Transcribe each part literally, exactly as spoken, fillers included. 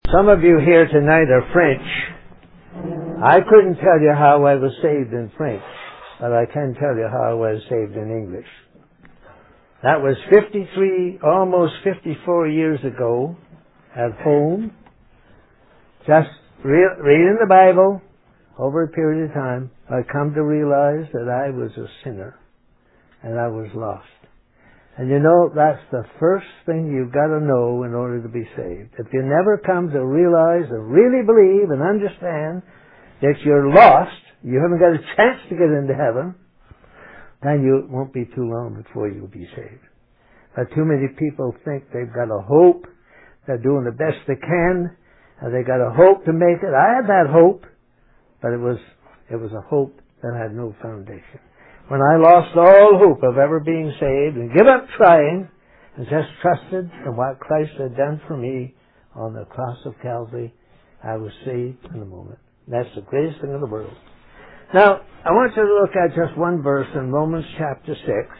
Some of you here tonight are French. I couldn't tell you how I was saved in French, but I can tell you how I was saved in English. That was fifty-three, almost fifty-four years ago, at home, just re- reading the Bible over a period of time. I come to realize that I was a sinner and I was lost. And you know, that's the first thing you've got to know in order to be saved. If you never come to realize and really believe and understand that you're lost, you haven't got a chance to get into heaven, then you it won't be too long before you'll be saved. But too many people think they've got a hope, they're doing the best they can, and they got a hope to make it. I had that hope, but it was it was a hope that had no foundation. When I lost all hope of ever being saved and give up trying and just trusted in what Christ had done for me on the cross of Calvary, I was saved in a moment. That's the greatest thing in the world. Now, I want you to look at just one verse in Romans chapter six.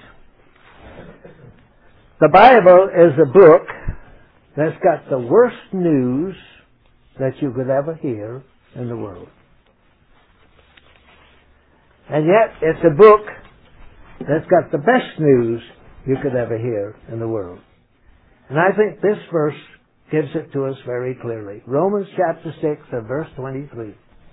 The Bible is a book that's got the worst news that you could ever hear in the world. And yet, it's a book that's got the best news you could ever hear in the world. And I think this verse gives it to us very clearly. Romans chapter six and verse twenty-three.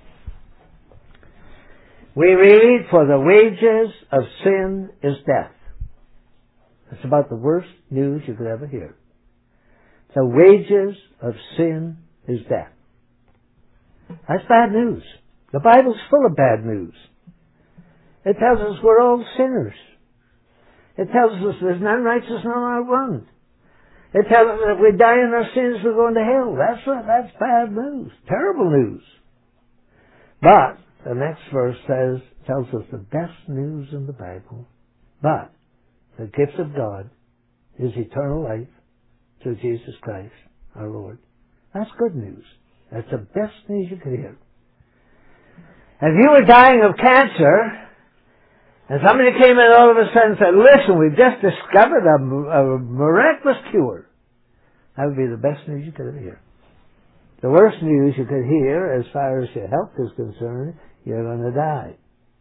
We read, "For the wages of sin is death." It's about the worst news you could ever hear. The wages of sin is death. That's bad news. The Bible's full of bad news. It tells us we're all sinners. It tells us there's none righteous, nor not one. It tells us that if we die in our sins, we're going to hell. That's that's bad news. Terrible news. But the next verse says, tells us the best news in the Bible. But the gift of God is eternal life through Jesus Christ, our Lord. That's good news. That's the best news you could hear. If you were dying of cancer, and somebody came in all of a sudden and said, "Listen, we've just discovered a, a miraculous cure," that would be the best news you could ever hear. The worst news you could hear, as far as your health is concerned, you're going to die.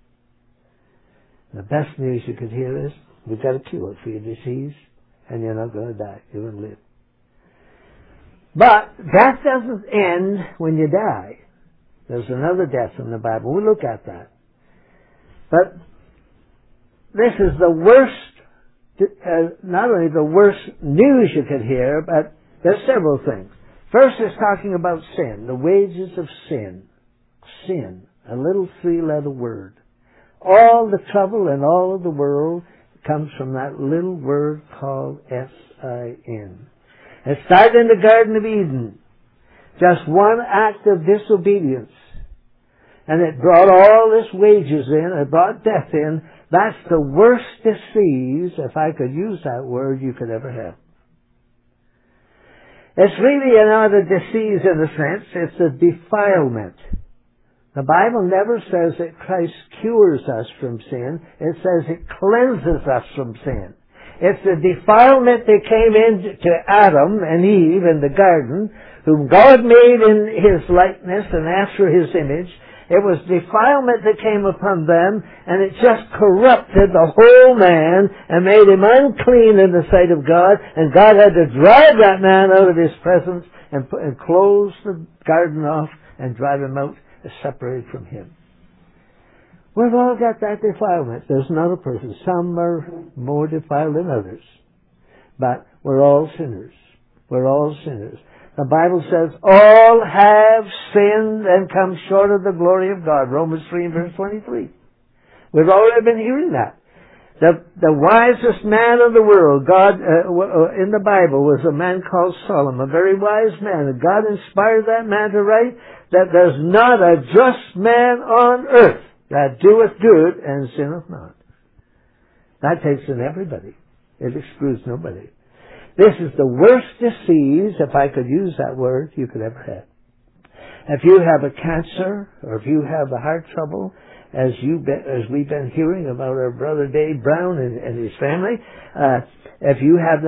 The best news you could hear is, we've got a cure for your disease, and you're not going to die. You're going to live. But death doesn't end when you die. There's another death in the Bible. We'll look at that. But this is the worst, uh, not only the worst news you could hear, but there's several things. First, it's talking about sin, the wages of sin. Sin, a little three-letter word. All the trouble in all of the world comes from that little word called S I N. It started in the Garden of Eden. Just one act of disobedience. And it brought all this wages in, it brought death in. That's the worst disease, if I could use that word, you could ever have. It's really not a disease in a sense, it's a defilement. The Bible never says that Christ cures us from sin, it says it cleanses us from sin. It's the defilement that came into Adam and Eve in the garden, whom God made in His likeness and after His image. It was defilement that came upon them, and it just corrupted the whole man and made him unclean in the sight of God, and God had to drive that man out of His presence and, and close the garden off and drive him out, separated from Him. We've all got that defilement. There's not a person. Some are more defiled than others. But we're all sinners. We're all sinners. The Bible says, all have sinned and come short of the glory of God. Romans three and verse twenty-three. We've already been hearing that. The, the wisest man of the world, God, uh, in the Bible, was a man called Solomon, a very wise man. And God inspired that man to write that there's not a just man on earth that doeth good and sinneth not. That takes in everybody. It excludes nobody. This is the worst disease, if I could use that word, you could ever have. If you have a cancer, or if you have a heart trouble, as you been, as we've been hearing about our brother Dave Brown and, and his family, uh, if you have that,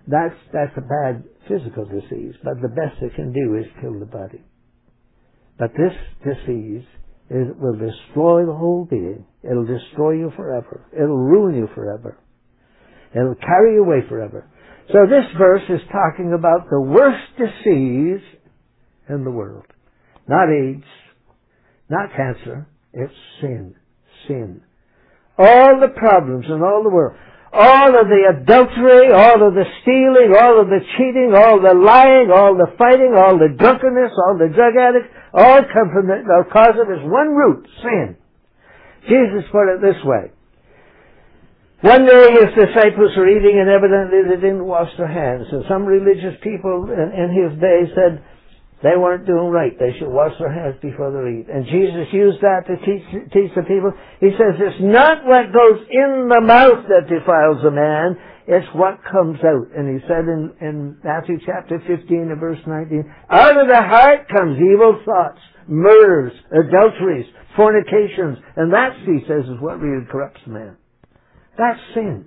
That's, that's a bad physical disease, but the best it can do is kill the body. But this disease is, will destroy the whole being. It'll destroy you forever. It'll ruin you forever. It'll carry you away forever. So this verse is talking about the worst disease in the world. Not AIDS, not cancer, it's sin. Sin. All the problems in all the world. All of the adultery, all of the stealing, all of the cheating, all the lying, all the fighting, all the drunkenness, all the drug addicts, all come from the, the cause of this one root, sin. Jesus put it this way. One day his disciples were eating and evidently they didn't wash their hands. And some religious people in, in his day said they weren't doing right. They should wash their hands before they eat. And Jesus used that to teach, teach the people. He says, it's not what goes in the mouth that defiles a man, it's what comes out. And he said in, in Matthew chapter fifteen and verse nineteen, out of the heart comes evil thoughts, murders, adulteries, fornications. And that, he says, is what really corrupts a man. That's sin.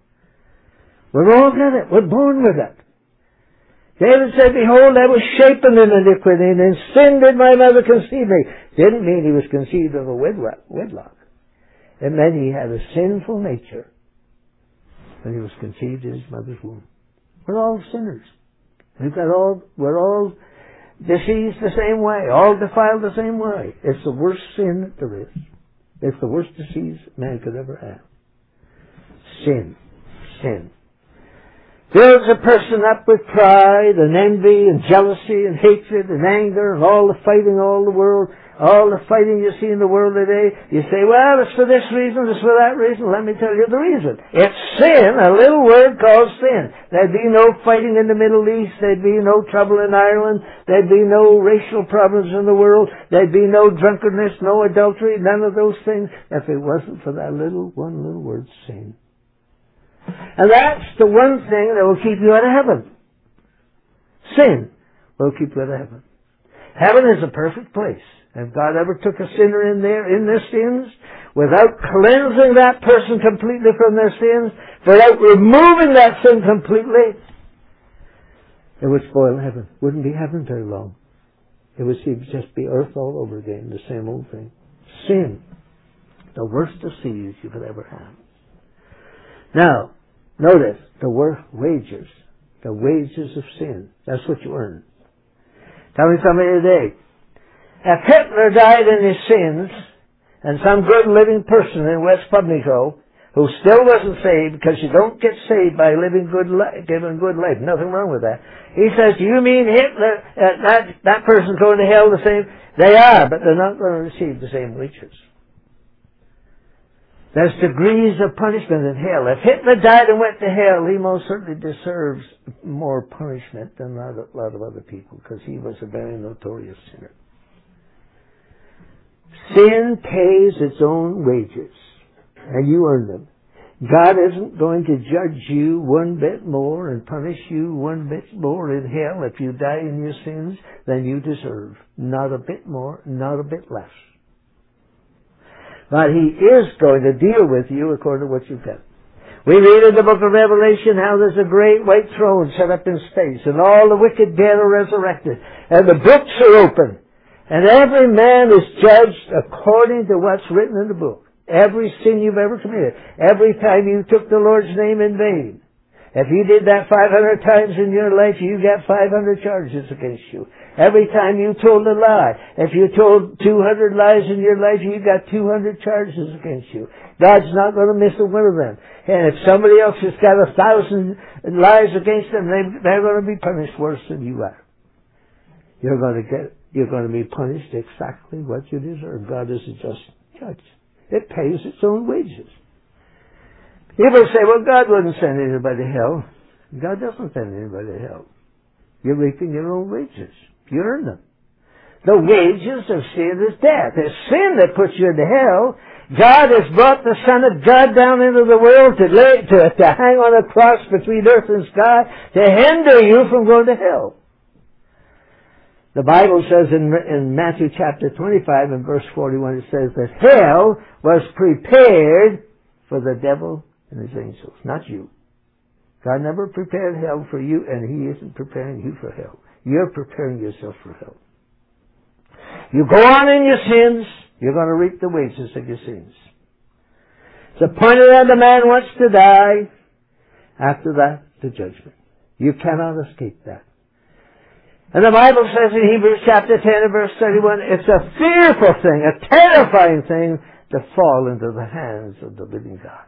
We're all in it. We're born with it. David said, behold, I was shapen in iniquity, and in sin did my mother conceive me. Didn't mean he was conceived of a wedlock. It meant he had a sinful nature when he was conceived in his mother's womb. We're all sinners. We've got all, we're all diseased the same way, all defiled the same way. It's the worst sin that there is. It's the worst disease man could ever have. Sin. Sin. Fills a person up with pride and envy and jealousy and hatred and anger and all the fighting all the world, all the fighting you see in the world today. You say, well, it's for this reason, it's for that reason. Let me tell you the reason. It's sin, a little word called sin. There'd be no fighting in the Middle East. There'd be no trouble in Ireland. There'd be no racial problems in the world. There'd be no drunkenness, no adultery, none of those things if it wasn't for that little, one little word, sin. And that's the one thing that will keep you out of heaven. Sin will keep you out of heaven. Heaven is a perfect place. If God ever took a sinner in there, in their sins, without cleansing that person completely from their sins, without removing that sin completely, it would spoil heaven. Wouldn't be heaven very long. It would just be earth all over again, the same old thing. Sin. The worst disease you could ever have. Now, notice the word wages. The wages of sin. That's what you earn. Tell me somebody today. If Hitler died in his sins, and some good living person in West Pubnico, who still wasn't saved, because you don't get saved by living good life, giving good life. Nothing wrong with that. He says, do you mean Hitler, uh, that, that person's going to hell the same? They are, but they're not going to receive the same wages. There's degrees of punishment in hell. If Hitler died and went to hell, he most certainly deserves more punishment than a lot of other people, because he was a very notorious sinner. Sin pays its own wages, and you earn them. God isn't going to judge you one bit more and punish you one bit more in hell if you die in your sins than you deserve. Not a bit more, not a bit less. But He is going to deal with you according to what you've got. We read in the book of Revelation how there's a great white throne set up in space, and all the wicked dead are resurrected, and the books are open, and every man is judged according to what's written in the book. Every sin you've ever committed, every time you took the Lord's name in vain. If you did that five hundred times in your life, you got five hundred charges against you. Every time you told a lie, if you told two hundred lies in your life, you got two hundred charges against you. God's not going to miss a one of them. And if somebody else has got a thousand lies against them, they, they're going to be punished worse than you are. You're going to get, you're going to be punished exactly what you deserve. God is a just judge. It pays its own wages. People say, well, God wouldn't send anybody to hell. God doesn't send anybody to hell. You're reaping your own wages. You earn them. The wages of sin is death. It's sin that puts you into hell. God has brought the Son of God down into the world to, lay, to, to hang on a cross between earth and sky to hinder you from going to hell. The Bible says in, in Matthew chapter twenty-five and verse forty-one, it says that hell was prepared for the devil and his angels, not you. God never prepared hell for you, and He isn't preparing you for hell. You're preparing yourself for hell. You go on in your sins, you're going to reap the wages of your sins. It's appointed that the man wants to die. After that, the judgment. You cannot escape that. And the Bible says in Hebrews chapter ten and verse thirty-one, it's a fearful thing, a terrifying thing to fall into the hands of the living God.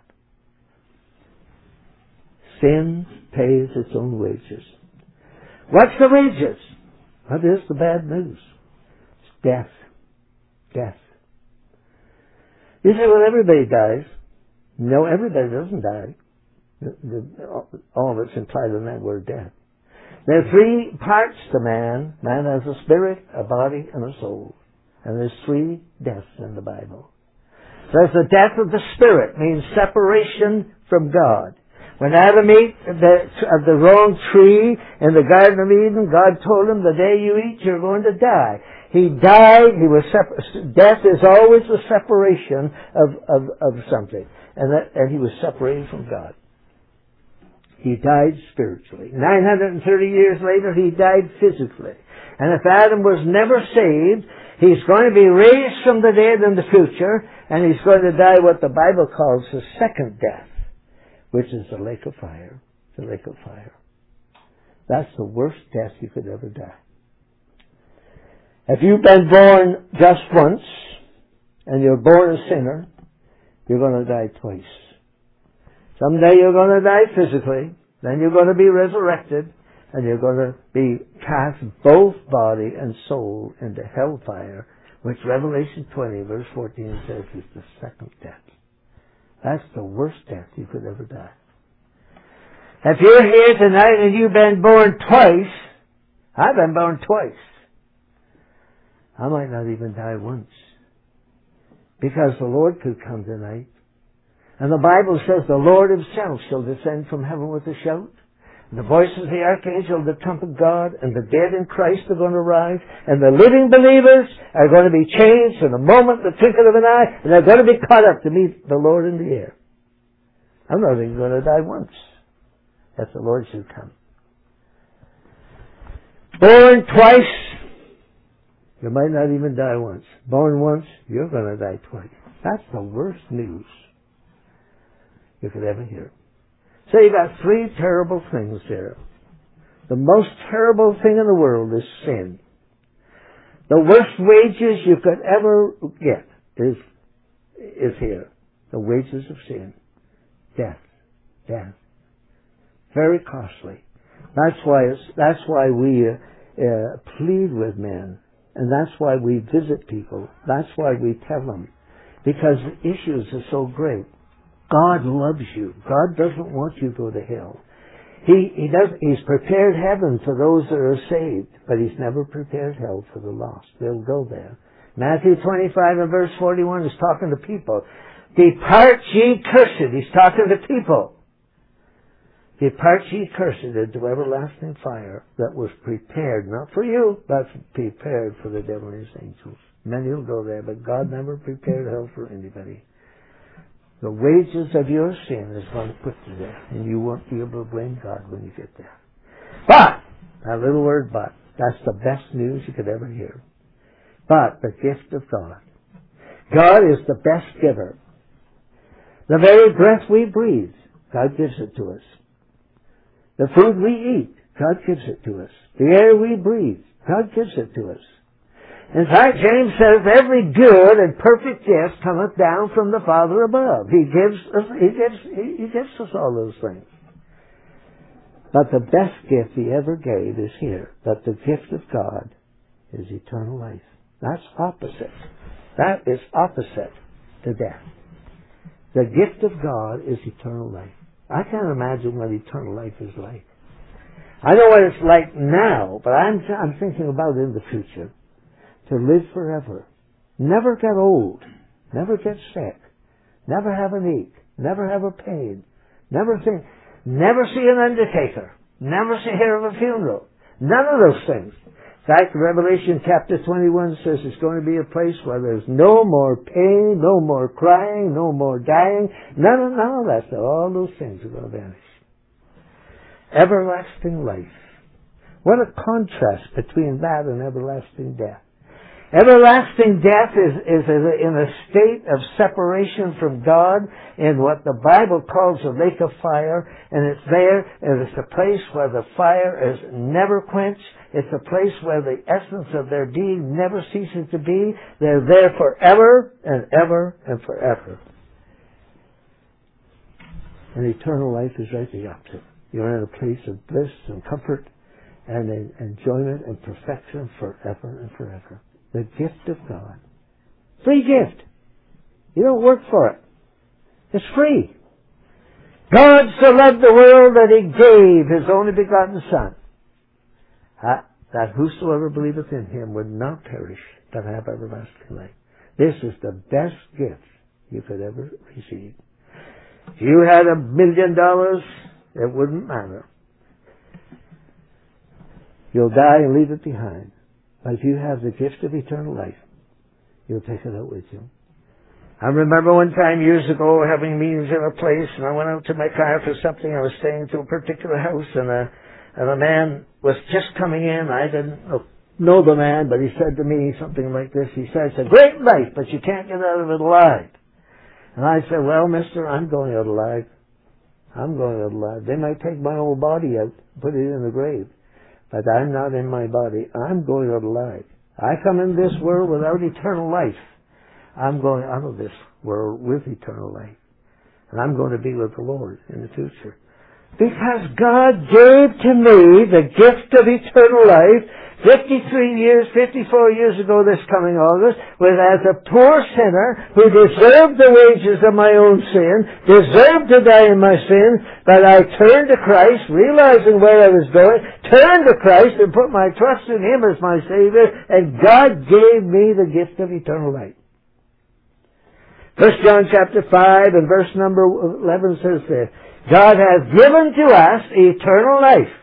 Sin pays its own wages. What's the wages? What is the bad news? It's death. Death. You say, well, everybody dies. No, everybody doesn't die. The, the, all that's implied in that word death. There are three parts to man. Man has a spirit, a body, and a soul. And there's three deaths in the Bible. There's the death of the spirit, means separation from God. When Adam ate the, of the wrong tree in the Garden of Eden, God told him, the day you eat, you're going to die. He died. He was separ- Death is always a separation of, of, of something. And, that, and he was separated from God. He died spiritually. nine hundred thirty years later, he died physically. And if Adam was never saved, he's going to be raised from the dead in the future, and he's going to die what the Bible calls the second death, which is the lake of fire. The lake of fire. That's the worst death you could ever die. If you've been born just once, and you're born a sinner, you're going to die twice. Someday you're going to die physically, then you're going to be resurrected, and you're going to be cast both body and soul into hellfire, which Revelation twenty verse fourteen says is the second death. That's the worst death you could ever die. If you're here tonight and you've been born twice, I've been born twice. I might not even die once. Because the Lord could come tonight. And the Bible says the Lord Himself shall descend from heaven with a shout. And the voice of the archangel, the trump of God, and the dead in Christ are going to rise. And the living believers are going to be changed in a moment, the twinkle of an eye, and they're going to be caught up to meet the Lord in the air. I'm not even going to die once, if the Lord should come. Born twice, you might not even die once. Born once, you're going to die twice. That's the worst news you could ever hear. So you got three terrible things there. The most terrible thing in the world is sin. The worst wages you could ever get is, is here. The wages of sin. Death. Death. Very costly. That's why it's, that's why we uh, uh, plead with men. And that's why we visit people. That's why we tell them. Because the issues are so great. God loves you. God doesn't want you to go to hell. He, he does, He's prepared heaven for those that are saved, but He's never prepared hell for the lost. They'll go there. Matthew twenty-five and verse forty-one is talking to people. Depart ye cursed. He's talking to people. Depart ye cursed into everlasting fire that was prepared, not for you, but prepared for the devil and his angels. Many will go there, but God never prepared hell for anybody. The wages of your sin is going to put you there, and you won't be able to blame God when you get there. But, that little word but, that's the best news you could ever hear. But, the gift of God. God is the best giver. The very breath we breathe, God gives it to us. The food we eat, God gives it to us. The air we breathe, God gives it to us. In fact, James says, every good and perfect gift cometh down from the Father above. He gives us, he gives, he, he gives us all those things. But the best gift He ever gave is here, that the gift of God is eternal life. That's opposite. That is opposite to death. The gift of God is eternal life. I can't imagine what eternal life is like. I know what it's like now, but I'm, I'm thinking about in the future. To live forever. Never get old. Never get sick. Never have an ache. Never have a pain. Never think, never see an undertaker. Never see hear of a funeral. None of those things. In fact, Revelation chapter twenty-one says it's going to be a place where there's no more pain, no more crying, no more dying. None of, none of that stuff. All those things are going to vanish. everlasting life. What a contrast between that and everlasting death. Everlasting death is, is in a state of separation from God in what the Bible calls a lake of fire, and it's there, and it's a place where the fire is never quenched. It's a place where the essence of their being never ceases to be. They're there forever and ever and forever. And eternal life is right the opposite. You're in a place of bliss and comfort and enjoyment and perfection forever and forever. The gift of God. Free gift. You don't work for it. It's free. God so loved the world that He gave His only begotten Son, that whosoever believeth in Him would not perish, but have everlasting life. This is the best gift you could ever receive. If you had a million dollars, it wouldn't matter. You'll die and leave it behind. But if you have the gift of eternal life, you'll take it out with you. I remember one time years ago having meetings in a place, and I went out to my car for something. I was staying to a particular house, and a, and a man was just coming in. I didn't know the man, but he said to me something like this. He said, "It's a great life, but you can't get out of it alive." And I said, "Well, mister, I'm going out alive. I'm going out alive. They might take my old body out, put it in the grave. But I'm not in my body. I'm going out alive. I come in this world without eternal life. I'm going out of this world with eternal life. And I'm going to be with the Lord in the future. Because God gave to me the gift of eternal life fifty-three years, fifty-four years ago this coming August, was as a poor sinner who deserved the wages of my own sin, deserved to die in my sin, but I turned to Christ, realizing where I was going, turned to Christ and put my trust in Him as my Savior, and God gave me the gift of eternal life. First John chapter five and verse number eleven says this, God has given to us eternal life.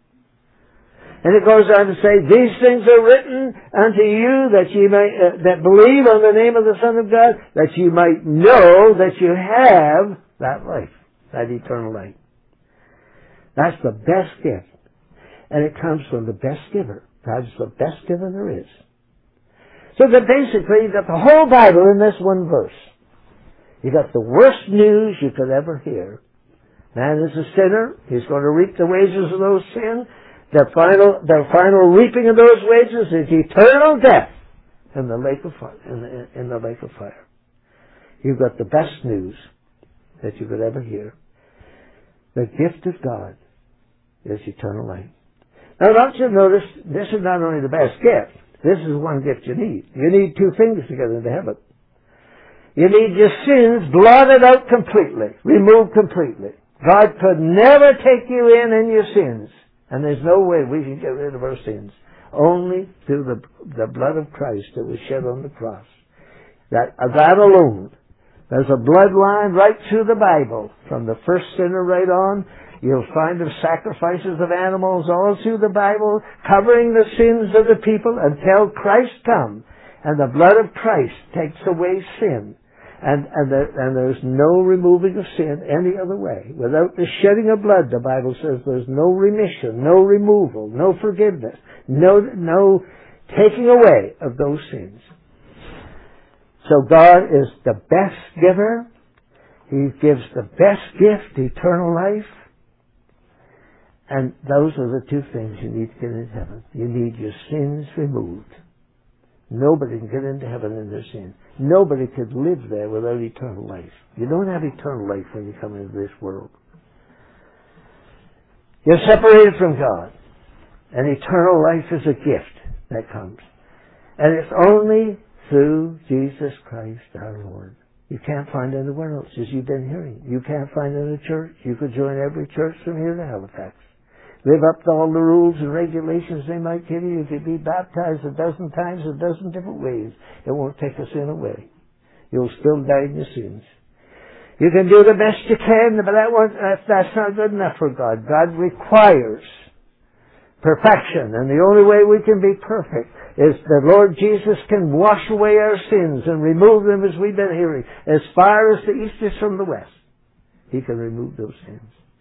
And it goes on to say, these things are written unto you that you may, uh, that believe on the name of the Son of God, that you might know that you have that life, that eternal life. That's the best gift. And it comes from the best giver. God's the best giver there is. So that basically you got the whole Bible in this one verse. You got the worst news you could ever hear. Man is a sinner. He's going to reap the wages of those sins. The final, the final reaping of those wages is eternal death in the lake of fire. In the, in the lake of fire. You've got the best news that you could ever hear. The gift of God is eternal life. Now, don't you notice? This is not only the best gift. This is one gift you need. You need two things to get into heaven. You need your sins blotted out completely, removed completely. God could never take you in in your sins. And there's no way we can get rid of our sins. Only through the, the blood of Christ that was shed on the cross. That, uh, that alone. There's a bloodline right through the Bible. From the first sinner right on. You'll find the sacrifices of animals all through the Bible, covering the sins of the people until Christ comes. And the blood of Christ takes away sin. And, and, there, and there's no removing of sin any other way. Without the shedding of blood, the Bible says there's no remission, no removal, no forgiveness, no, no taking away of those sins. So God is the best giver. He gives the best gift, eternal life. And those are the two things you need to get into heaven. You need your sins removed. Nobody can get into heaven in their sin. Nobody could live there without eternal life. You don't have eternal life when you come into this world. You're separated from God. And eternal life is a gift that comes. And it's only through Jesus Christ our Lord. You can't find it anywhere else, as you've been hearing. You can't find it in a church. You could join every church from here to Halifax. Live up to all the rules and regulations they might give you. You could be baptized a dozen times, a dozen different ways. It won't take a sin away. You'll still die in your sins. You can do the best you can, but that won't, that's, that's not good enough for God. God requires perfection, and the only way we can be perfect is the Lord Jesus can wash away our sins and remove them, as we've been hearing, as far as the east is from the west. He can remove those sins.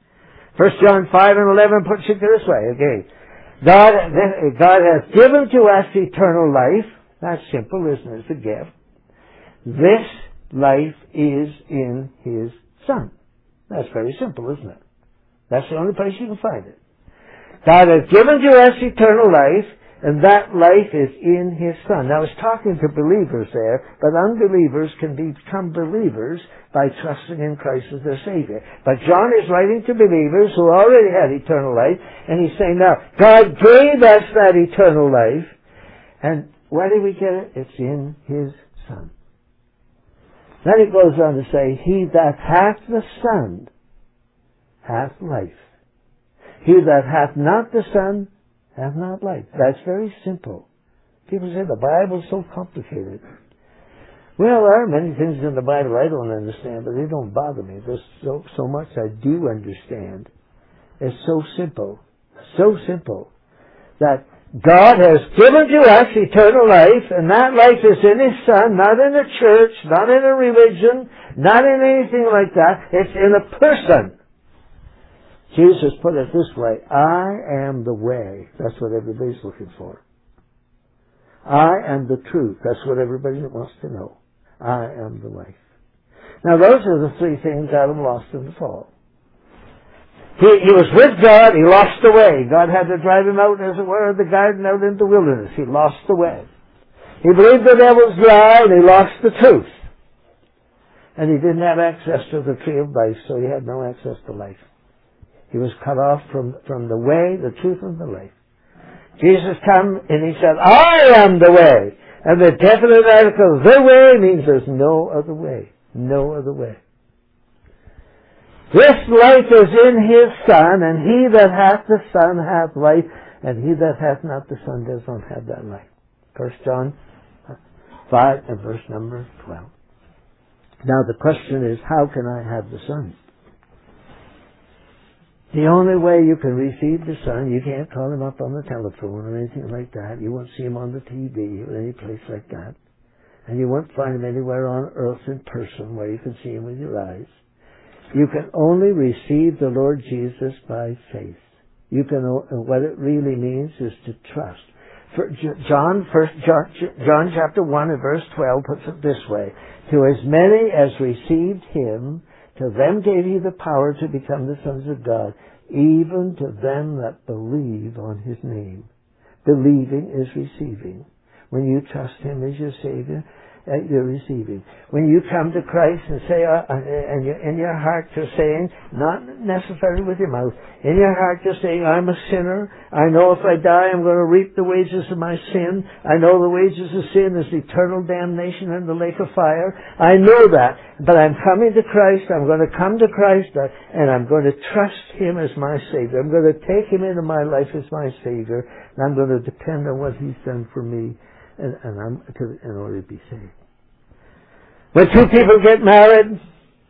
First John five and eleven puts it this way, okay. God, God has given to us eternal life. That's simple, isn't it? It's a gift. This life is in His Son. That's very simple, isn't it? That's the only place you can find it. God has given to us eternal life, and that life is in His Son. Now, it's talking to believers there, but unbelievers can become believers by trusting in Christ as their Savior. But John is writing to believers who already had eternal life, and he's saying, now, God gave us that eternal life, and where did we get it? It's in His Son. Then it goes on to say, he that hath the Son hath life. He that hath not the Son hath not life. That's very simple. People say the Bible's so complicated. Well, there are many things in the Bible I don't understand, but they don't bother me. There's so, so much I do understand. It's so simple. So simple that God has given to us eternal life, and that life is in His Son, not in a church, not in a religion, not in anything like that. It's in a person. Jesus put it this way, I am the way. That's what everybody's looking for. I am the truth. That's what everybody wants to know. I am the life. Now those are the three things Adam lost in the fall. He, he was with God, he lost the way. God had to drive him out, as it were, of the garden out into the wilderness. He lost the way. He believed the devil's lie, and he lost the truth. And he didn't have access to the tree of life, so he had no access to life. He was cut off from, from the way, the truth, and the life. Jesus came and he said, I am the way. And the definite article, the way, means there's no other way. No other way. This life is in His Son, and he that hath the Son hath life, and he that hath not the Son does not have that life. First John five and verse number twelve. Now the question is, how can I have the Son? The only way you can receive the Son, you can't call Him up on the telephone or anything like that. You won't see Him on the T V or any place like that. And you won't find Him anywhere on earth in person where you can see Him with your eyes. You can only receive the Lord Jesus by faith. You can, what it really means is to trust. For John, first John, John chapter one and verse twelve puts it this way: to as many as received Him, to them gave He the power to become the sons of God, even to them that believe on His name. Believing is receiving. When you trust Him as your Savior, uh, you're receiving. When you come to Christ and say, uh, and you, in your heart you're saying, not necessarily with your mouth, in your heart you're saying, I'm a sinner. I know if I die I'm going to reap the wages of my sin. I know the wages of sin is eternal damnation in the lake of fire. I know that. But I'm coming to Christ. I'm going to come to Christ uh, and I'm going to trust Him as my Savior. I'm going to take Him into my life as my Savior. And I'm going to depend on what He's done for me and, and I'm to, in order to be saved. When two people get married,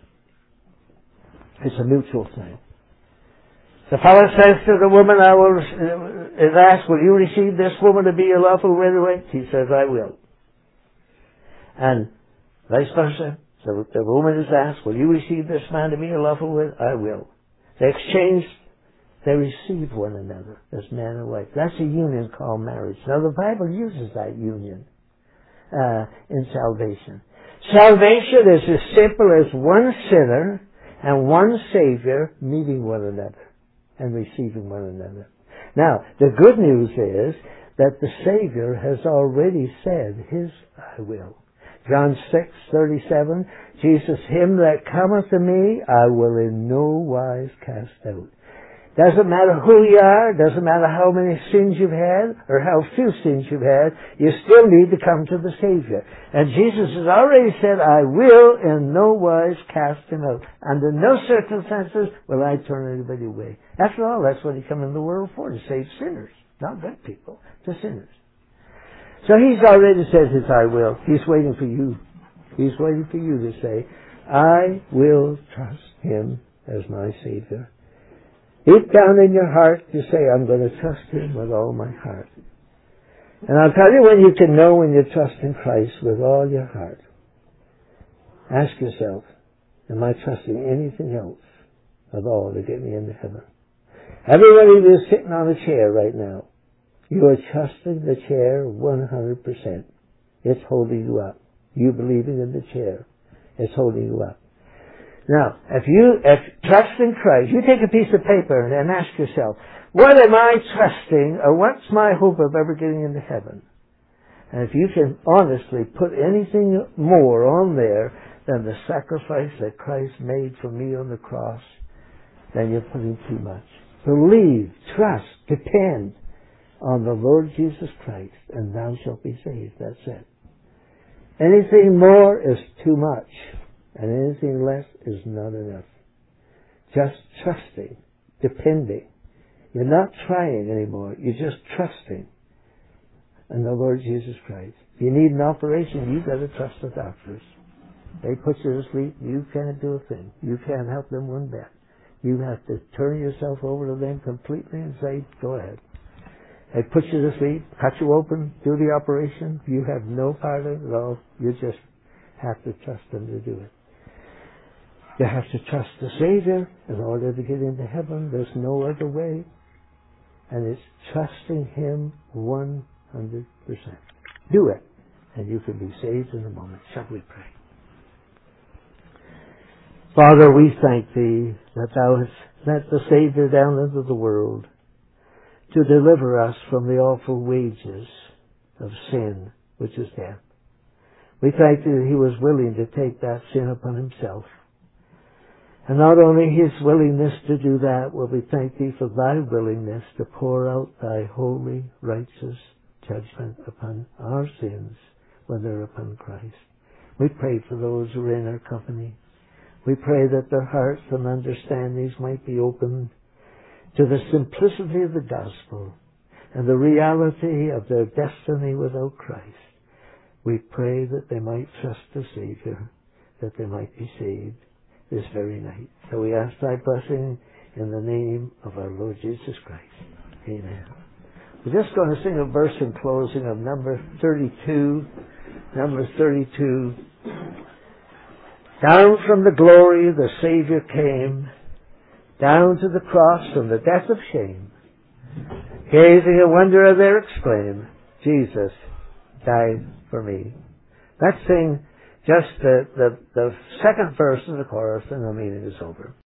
it's a mutual thing. The fellow says to the woman, I will, is asked, will you receive this woman to be your lawful wife? She says, I will. And vice versa. So the woman is asked, will you receive this man to be your lawful wife? I will. They exchange, they receive one another as man and wife. That's a union called marriage. Now the Bible uses that union uh, in salvation. Salvation is as simple as one sinner and one Savior meeting one another and receiving one another. Now, the good news is that the Savior has already said His I will. John six thirty-seven, Jesus, him that cometh to me, I will in no wise cast out. Doesn't matter who you are, doesn't matter how many sins you've had, or how few sins you've had, you still need to come to the Savior. And Jesus has already said, I will in no wise cast him out. Under no circumstances will I turn anybody away. After all, that's what He came in the world for, to save sinners. Not good people, to sinners. So He's already said His I will. He's waiting for you. He's waiting for you to say, I will trust Him as my Savior. Deep down in your heart, you say, I'm going to trust Him with all my heart. And I'll tell you when you can know when you trust in Christ with all your heart. Ask yourself, am I trusting anything else of all to get me into heaven. Everybody who's sitting on a chair right now, you are trusting the chair one hundred percent. It's holding you up. You believing in the chair, it's holding you up. Now, if you if trust in Christ, you take a piece of paper and, and ask yourself, what am I trusting, or what's my hope of ever getting into heaven? And if you can honestly put anything more on there than the sacrifice that Christ made for me on the cross, then you're putting too much. Believe, trust, depend on the Lord Jesus Christ, and thou shalt be saved. That's it. Anything more is too much, and anything less is not enough. Just trusting, depending. You're not trying anymore. You're just trusting in the Lord Jesus Christ. If you need an operation, you've got to trust the doctors. They put you to sleep. You can't do a thing. You can't help them one bit. You have to turn yourself over to them completely and say, go ahead. They put you to sleep, cut you open, do the operation. You have no part of it at all. You just have to trust them to do it. You have to trust the Savior in order to get into heaven. There's no other way. And it's trusting Him one hundred percent. Do it, and you can be saved in a moment. Shall we pray? Father, we thank Thee that Thou hast sent the Savior down into the world to deliver us from the awful wages of sin, which is death. We thank Thee that He was willing to take that sin upon Himself. And not only His willingness to do that, but we thank Thee for Thy willingness to pour out Thy holy, righteous judgment upon our sins when they're upon Christ. We pray for those who are in our company. We pray that their hearts and understandings might be opened to the simplicity of the gospel and the reality of their destiny without Christ. We pray that they might trust the Savior, that they might be saved this very night. So we ask Thy blessing in the name of our Lord Jesus Christ. Amen. We're just going to sing a verse in closing of number thirty-two. Number thirty-two. Down from the glory the Savior came, down to the cross from the death of shame. Gazing in wonder there exclaim, Jesus died for me. Let's sing just the, the, the second verse of the chorus, and the meeting is over.